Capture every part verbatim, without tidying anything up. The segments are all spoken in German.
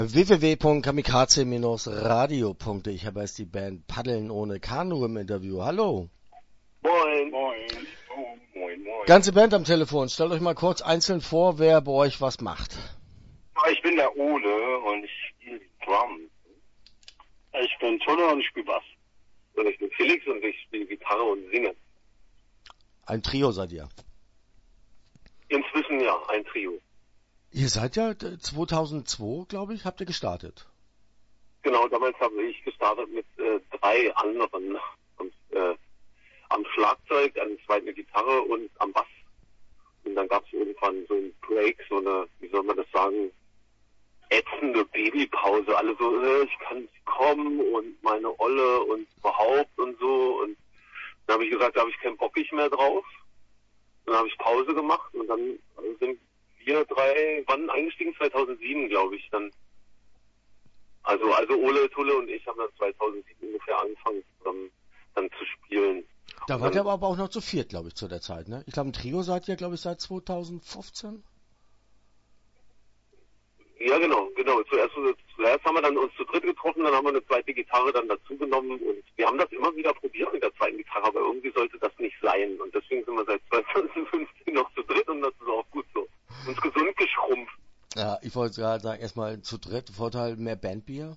w w w punkt kamikaze radio punkt de. Ich habe jetzt die Band Paddeln ohne Kanu im Interview. Hallo. Moin. Moin. Oh, moin, moin. Ganze Band am Telefon. Stellt euch mal kurz einzeln vor, wer bei euch was macht. Ich bin der Ole und ich spiele die Drums. Ich bin Tulle und ich spiele Bass. Und ich bin Felix und ich spiele Gitarre und singe. Ein Trio seid ihr? Inzwischen ja, ein Trio. Ihr seid ja zweitausendzwei, glaube ich, habt ihr gestartet. Genau, damals habe ich gestartet mit äh, drei anderen. Und, äh, am Schlagzeug, an der zweiten Gitarre und am Bass. Und dann gab es irgendwann so einen Break, so eine, wie soll man das sagen, ätzende Babypause. Alle so, äh, ich kann nicht kommen und meine Olle und überhaupt und so. Und dann habe ich gesagt, da habe ich keinen Bock mehr drauf. Dann habe ich Pause gemacht und dann sind wir drei, wann eingestiegen? zweitausendsieben, glaube ich, dann. Also, also Ole, Tulle und ich haben dann zweitausendsieben ungefähr angefangen, dann, dann zu spielen. Da wart ihr aber auch noch zu viert, glaube ich, zu der Zeit, ne? Ich glaube, ein Trio seid ihr, glaube ich, seit zweitausendfünfzehn? Ja, genau, genau. Zuerst, zuerst haben wir dann uns zu dritt getroffen, dann haben wir eine zweite Gitarre dann dazu genommen und wir haben das immer wieder probiert mit der zweiten Gitarre, aber irgendwie sollte das nicht sein und deswegen sind wir seit zweitausendfünfzehn noch zu dritt und das ist auch gut so. Uns gesund geschrumpft. Ja, ich wollte gerade sagen, erstmal zu dritt, Vorteil mehr Bandbier.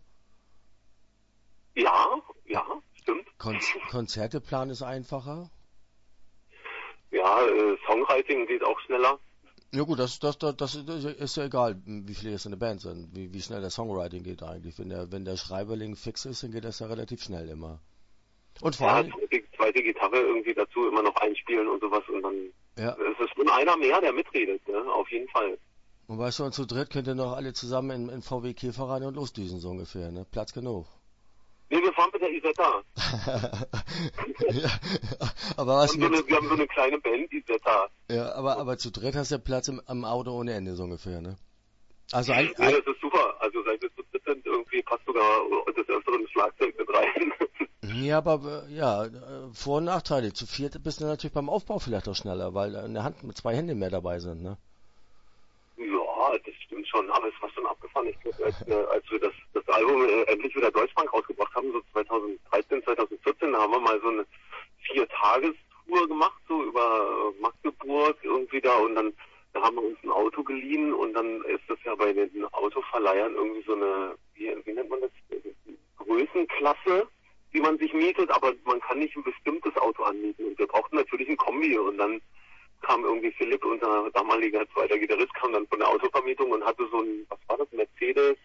Ja, ja, stimmt. Kon- Konzerteplan ist einfacher. Ja, äh, Songwriting geht auch schneller. Ja gut, das, das, das, das ist ja egal, wie viele jetzt in der Band sind, wie, wie schnell der Songwriting geht eigentlich. Wenn der, wenn der Schreiberling fix ist, dann geht das ja relativ schnell immer. Und vor ja, allem... zweite, zweite Gitarre irgendwie dazu immer noch einspielen und sowas und dann ja. Es ist schon einer mehr, der mitredet, ne? Auf jeden Fall. Und weißt du, und zu dritt könnt ihr noch alle zusammen in, in V W Käfer rein und losdüsen, so ungefähr, ne? Platz genug. Nee, wir fahren mit der Isetta. ja, aber was wir, haben so eine, wir haben so eine kleine Band, Isetta. Ja, aber, aber zu dritt hast du ja Platz im, am Auto ohne Ende, so ungefähr, ne? Also ein, nee, das ist super. Also seit wir zu dritt sind, irgendwie passt sogar das öfteren Schlagzeug mit rein. Ja, aber ja, Vor- und Nachteile. Zu viert bist du natürlich beim Aufbau vielleicht auch schneller, weil in der Hand mit zwei Händen mehr dabei sind, ne? Ja, das stimmt schon, aber es war schon abgefahren. Ich glaube, als, äh, als wir das, das Album äh, endlich wieder Deutschbank rausgebracht haben, so zweitausenddreizehn, zweitausendvierzehn, da haben wir mal so eine Vier-Tages-Tour gemacht, so über äh, Magdeburg irgendwie da und dann da haben wir uns ein Auto geliehen und dann ist das ja bei den Autoverleihern irgendwie so eine, wie, wie nennt man das, Größenklasse, die man sich mietet, aber man kann nicht ein bestimmtes Auto anmieten und wir brauchten natürlich ein Kombi und dann kam irgendwie Philipp, unser damaliger zweiter Gitarrist, kam dann von der Autovermietung und hatte so ein, was war das, Mercedes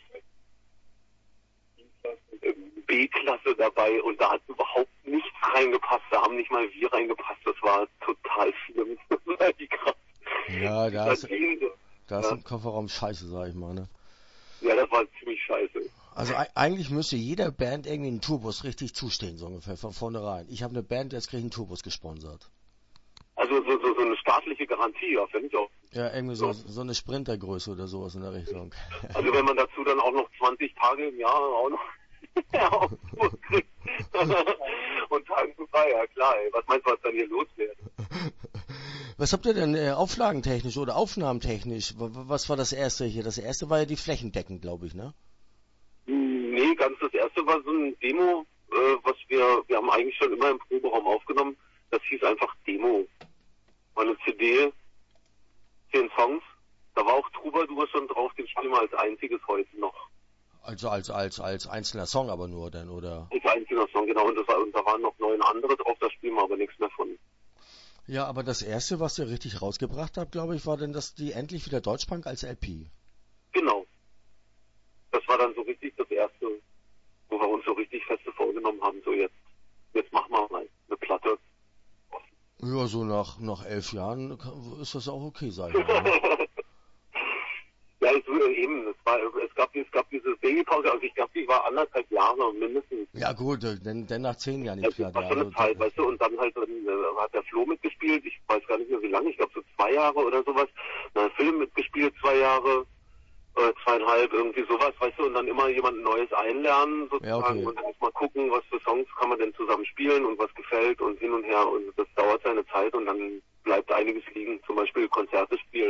B-Klasse dabei und da hat überhaupt nichts reingepasst, da haben nicht mal wir reingepasst, das war total schlimm. Ja, da ist, da ist ja. im Kofferraum scheiße, sag ich mal, ne? Ja, das war ziemlich scheiße. Also e- eigentlich müsste jeder Band irgendwie einen Tourbus richtig zustehen, so ungefähr, von vornherein. Ich habe eine Band, jetzt kriege ich einen Tourbus gesponsert. Also so, so, so eine staatliche Garantie, ja, finde ich auch. Ja, irgendwie so, so eine Sprintergröße oder sowas in der Richtung. Also wenn man dazu dann auch noch zwanzig Tage im Jahr auch noch ja, kriegt und Tagen frei, ja klar, ey. Was meinst du, was dann hier los wäre? Was habt ihr denn äh, auflagentechnisch oder aufnahmetechnisch? W- Was war das erste hier? Das erste war ja die flächendeckend, glaube ich, ne? Nee, ganz das erste war so ein Demo, äh, was wir, wir haben eigentlich schon immer im Proberaum aufgenommen. Das hieß einfach Demo. War eine C D, zehn Songs. Da war auch Troubadour schon drauf, den spielen wir als einziges heute noch. Also als als als einzelner Song aber nur dann, oder? Als einziger Song, genau. Und, das war, und da waren noch neun andere drauf, da spielen wir aber nichts mehr von. Ja, aber das erste, was ihr richtig rausgebracht habt, glaube ich, war dann, dass die endlich wieder Deutschpunk als L P. Genau. Das war dann so richtig das erste, wo wir uns so richtig feste vorgenommen haben, so jetzt, jetzt machen wir mal eine Platte. Ja, so nach nach elf Jahren ist das auch okay, sag ich mal. Ne? Ja, es, eben, es, war, es, gab, es gab diese Babypause, also ich glaube, die war anderthalb Jahre mindestens. Ja gut, denn, denn nach zehn Jahren die nicht Platte. Platte. Das war schon eine Zeit, weißt du, und dann halt dann, äh, hat der Flo mitgespielt, ich weiß gar nicht mehr wie lange, ich glaube so zwei Jahre oder sowas. Dann hat Phil mitgespielt, zwei Jahre, äh, zweieinhalb, irgendwie sowas, weißt du, und dann immer jemand Neues einlernen sozusagen Ja, okay. und dann mal gucken, was für Songs kann man denn zusammen spielen und was gefällt und hin und her und das dauert seine Zeit und dann bleibt einiges liegen, zum Beispiel Konzerte spielen.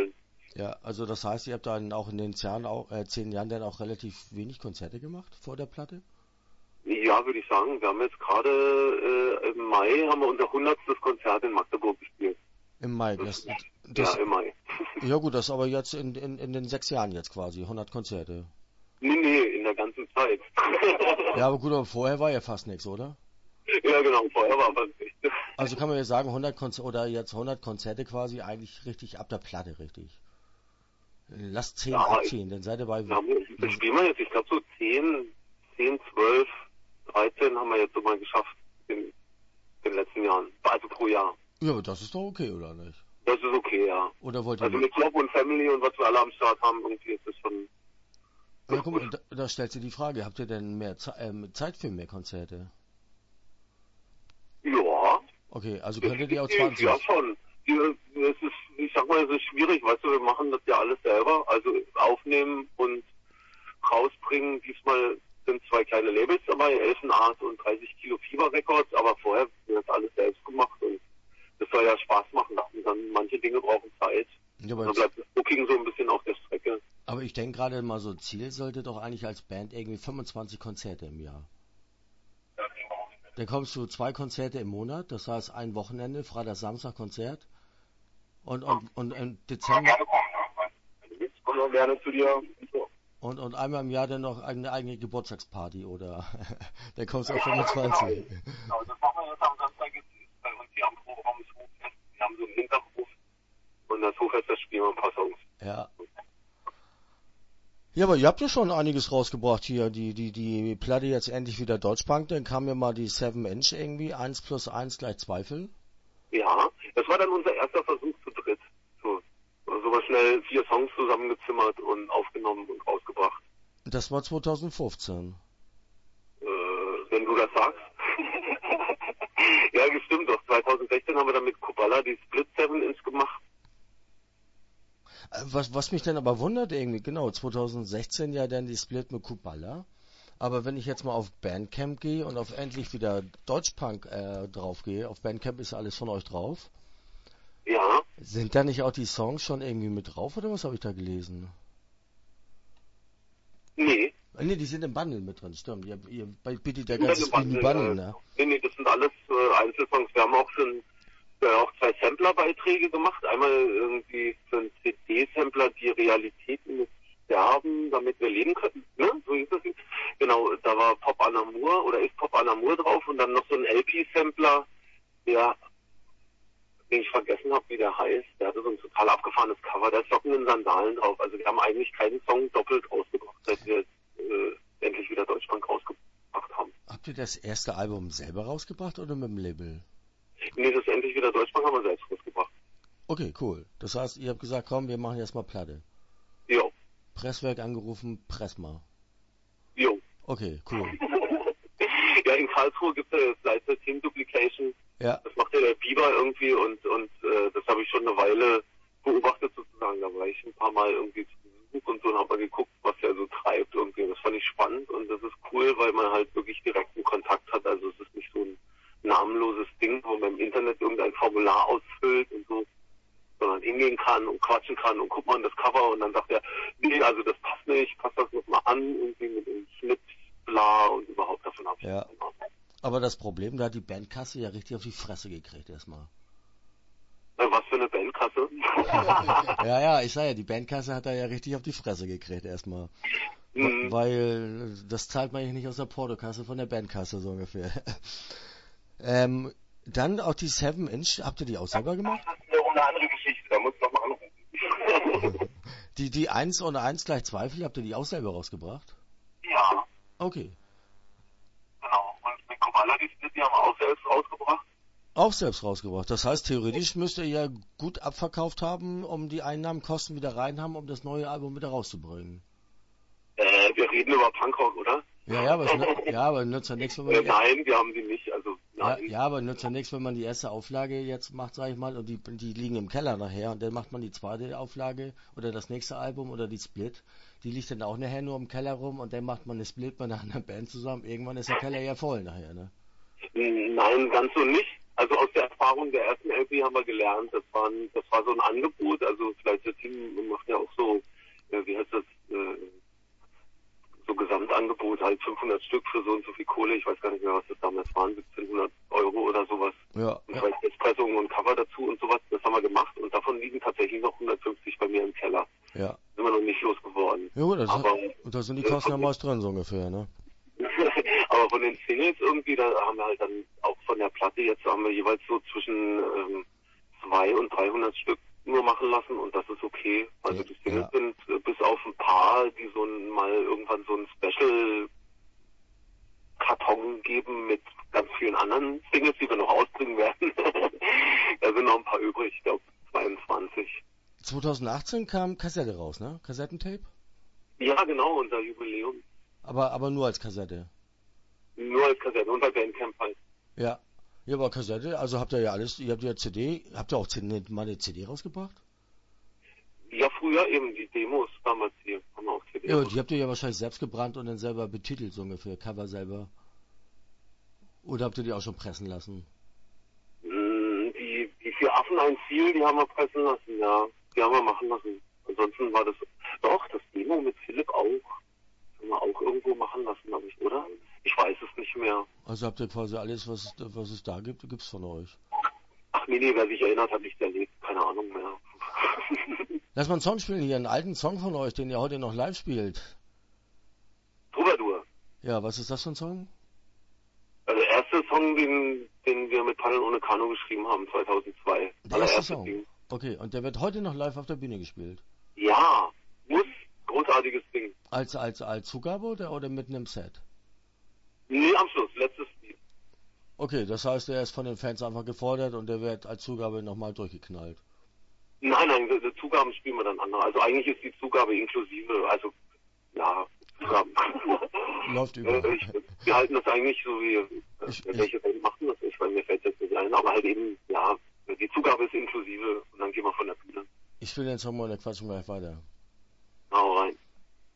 Ja, also das heißt, ihr habt dann auch in den Jahren auch, äh, zehn Jahren dann auch relativ wenig Konzerte gemacht vor der Platte? Ja, würde ich sagen. Wir haben jetzt gerade äh, im Mai haben wir unser hundertstes Konzert in Magdeburg gespielt. Im Mai, Das, das, ja, das, im Mai. ja gut, das aber jetzt in, in, in den sechs Jahren jetzt quasi, hundert Konzerte. Nee, nee, in der ganzen Zeit. Ja, aber gut, aber vorher war ja fast nichts, oder? Ja, genau, vorher war was nicht. Also kann man jetzt sagen, hundert Konzerte oder jetzt hundert Konzerte quasi eigentlich richtig ab der Platte, richtig. Lasst zehn Ja, ich, abziehen, dann seid ihr bei. na, das spielen wir jetzt, ich glaube so zehn, zehn, zwölf, dreizehn haben wir jetzt so mal geschafft in den letzten Jahren. Also pro Jahr. Ja, aber das ist doch okay, oder nicht? Das ist okay, ja. Oder wollt ihr Also mehr? mit Job und Family und was wir alle am Start haben, irgendwie ist das schon Ja, guck mal, da, da stellt sich die Frage, habt ihr denn mehr Ze ähm, Zeit für mehr Konzerte? ja. Okay, also könntet ihr auch Definitiv, zwanzig. ja schon. Die, es ist, ich sag mal, es ist schwierig, weißt du, wir machen das ja alles selber. Also aufnehmen und rausbringen. Diesmal sind zwei kleine Labels dabei, Elfenart und dreißig Kilo Fieber Records, aber vorher haben wir das alles selbst gemacht und das soll ja Spaß machen. Und dann manche Dinge brauchen Zeit. Ja, Dann aber, bleibt das Booking so ein bisschen auf der Strecke. aber ich denke gerade mal so, Ziel sollte doch eigentlich als Band irgendwie fünfundzwanzig Konzerte im Jahr. Dann kommst du zwei Konzerte im Monat, das heißt ein Wochenende, Freitag, Samstag Konzert. Und, und, und im Dezember Jetzt kommen wir gerne zu dir. und, und einmal im Jahr dann noch eine eigene Geburtstagsparty oder dann kommst du auf fünfundzwanzig. Genau, das machen wir jetzt am Samstag jetzt bei uns hier am Proberaum des Hofests. Wir haben so einen Hinterhof und das Hoffest, das spielen wir ein paar Songs. Ja. Ja, aber ihr habt ja schon einiges rausgebracht hier. Die, die, die Platte jetzt endlich wieder Deutschpunk, dann kam ja mal die seven Inch irgendwie, eins plus eins gleich Zweifel. Ja, das war dann unser erster Versuch zu dritt. So, so mal schnell vier Songs zusammengezimmert und aufgenommen und rausgebracht. Das war zweitausendfünfzehn. Äh, wenn du das sagst. Ja, stimmt doch. zweitausendsechzehn haben wir dann mit Kubala die Split seven Inch gemacht. Was, was mich dann aber wundert irgendwie, genau, zweitausendsechzehn ja dann die Split mit Kubala. Aber wenn ich jetzt mal auf Bandcamp gehe und auf endlich wieder Deutschpunk äh, drauf gehe, auf Bandcamp ist alles von euch drauf. Ja. Sind da nicht auch die Songs schon irgendwie mit drauf oder was habe ich da gelesen? Nee. Äh, Nee, die sind im Bundle mit drin, stimmt. Ihr, ihr bietet ja Das ganzes sind alle Bundle, Bundle, ne? äh, Nee, nee, das sind alles äh, Einzelsongs. Wir haben auch schon äh, auch zwei Sampler-Beiträge gemacht. Einmal irgendwie für einen C D-Sampler die Realitäten des Sterben, damit wir leben können. Ne? So hieß das. Genau, da war Pop an Amour oder ist Pop an Amour drauf und dann noch so ein L P-Sampler, der, den ich vergessen habe, wie der heißt. Der hatte so ein total abgefahrenes Cover, der Socken in Sandalen drauf. Also wir haben eigentlich keinen Song doppelt rausgebracht, seit wir äh, endlich wieder Deutschpunk rausgebracht haben. Habt ihr das erste Album selber rausgebracht oder mit dem Label? Nee, das endlich wieder Deutschpunk haben wir selbst rausgebracht. Okay, cool. Das heißt, ihr habt gesagt, komm, wir machen jetzt mal Platte. Jo. Presswerk angerufen, press mal. Jo. Okay, cool. Ja, in Karlsruhe gibt es ja jetzt Leiter Team Duplication. Ja. Das macht ja der Biber irgendwie und und äh, das habe ich schon eine Weile beobachtet sozusagen. Da war ich ein paar Mal irgendwie zu Besuch und so und habe mal geguckt, was er so treibt irgendwie. Das fand ich spannend und das ist cool, weil man halt wirklich direkten Kontakt hat. Also es ist nicht so ein namenloses Ding, wo man im Internet irgendein Formular ausfüllt und so, sondern hingehen kann und quatschen kann und guckt man das Cover und dann sagt er, nee, also das passt nicht, passt das nochmal an, irgendwie mit dem Schnitt, bla und überhaupt davon ab. Ja. Aber das Problem, da hat die Bandkasse ja richtig auf die Fresse gekriegt erstmal. Was für eine Bandkasse? Ja, ja, ich sag ja, die Bandkasse hat da ja richtig auf die Fresse gekriegt erstmal. Mhm. Weil das zahlt man ja nicht aus der Portokasse von der Bandkasse so ungefähr. ähm, dann auch die seven Inch, habt ihr die auch selber gemacht? Das ist wiederum eine andere Geschichte, da muss ich nochmal anrufen. Die, die eins und eins gleich Zweifel, habt ihr die auch selber rausgebracht? Ja, Okay. genau. Und mit Kubala die Split, die haben wir auch selbst rausgebracht. Auch selbst rausgebracht. Das heißt, theoretisch müsst ihr ja gut abverkauft haben, um die Einnahmenkosten wieder rein haben, um das neue Album wieder rauszubringen. Äh, wir reden über Punkrock, oder? Ja, ja, aber es nü- ja, aber nützt ja nichts, wenn man Äh, die, nein, wir haben die nicht, also ja, nein. ja, aber nützt ja nichts, wenn man die erste Auflage jetzt macht, sag ich mal, und die, die liegen im Keller nachher und dann macht man die zweite Auflage oder das nächste Album oder die Split, die liegt dann auch nachher nur im Keller rum und dann macht man eine Split mit einer anderen Band zusammen. Irgendwann ist der Keller ja voll nachher, ne? Nein, ganz so nicht. Also aus der Erfahrung der ersten L P haben wir gelernt, das war, ein, das war so ein Angebot, also vielleicht das Team macht ja auch so, äh, wie heißt das, äh, so Gesamtangebot, halt fünfhundert Stück für so und so viel Kohle, ich weiß gar nicht mehr, was das damals waren, siebzehnhundert Euro oder sowas. Ja. Und vielleicht Pressungen und Cover dazu und sowas, das haben wir gemacht und davon liegen tatsächlich noch hundertfünfzig bei mir im Keller. Ja. Sind wir noch nicht losgeworden. Ja gut, das aber, hat, da sind die Kosten ja meist drin, so ungefähr, ne? aber von den Singles irgendwie, da haben wir halt dann auch von der Platte, jetzt haben wir jeweils so zwischen ähm, zweihundert und dreihundert Stück nur machen lassen und das ist okay. Also die Singles ja. sind äh, bis auf ein paar, die so ein, mal irgendwann so ein Special-Karton geben mit ganz vielen anderen Singles, die wir noch ausbringen werden. Da sind noch ein paar übrig, ich glaube zweiundzwanzig. zwanzig achtzehn kam Kassette raus, ne? Kassettentape? Ja, genau, unser Jubiläum. Aber, aber nur als Kassette. Nur als Kassette und bei Bandcamp halt. Ja. Ja, aber Kassette, also habt ihr ja alles, ihr habt ja C D, habt ihr auch C D, mal eine C D rausgebracht? Ja, früher eben, die Demos damals hier, haben wir auch C D. Ja, die habt ihr ja wahrscheinlich selbst gebrannt und dann selber betitelt, so ungefähr, Cover selber. Oder habt ihr die auch schon pressen lassen? Die, die vier Affen ein Ziel, die haben wir pressen lassen, ja. Die haben wir machen lassen. Ansonsten war das, doch, das Demo mit Philipp auch. Haben wir auch irgendwo machen lassen, glaube ich, oder? Ich weiß es nicht mehr. Also habt ihr quasi alles, was, was es da gibt, gibt's von euch? Ach nee, nee, wer sich erinnert, hat nicht erlebt. Keine Ahnung mehr. Lass mal einen Song spielen hier, einen alten Song von euch, den ihr heute noch live spielt. Troubadour. Ja, was ist das für ein Song? Also der erste Song, den, den wir mit Paddeln ohne Kanu geschrieben haben, zweitausendzwei. Der erste Song? Ding. Okay, und der wird heute noch live auf der Bühne gespielt? Ja, muss. Großartiges Ding. Als, als, als Zugabe oder, oder mitten im Set? Nee, am Schluss, letztes Lied. Okay, das heißt, er ist von den Fans einfach gefordert und der wird als Zugabe nochmal durchgeknallt. Nein, nein, die, die Zugaben spielen wir dann andere. Also eigentlich ist die Zugabe inklusive, also, ja, Zugaben. Läuft über. Ich, wir halten das eigentlich so wie, ich, welche ich, Band machen das nicht, weil mir fällt das nicht ein, aber halt eben, ja, die Zugabe ist inklusive und dann gehen wir von der Bühne. Ich will den Song mal und dann quatschen wir gleich weiter.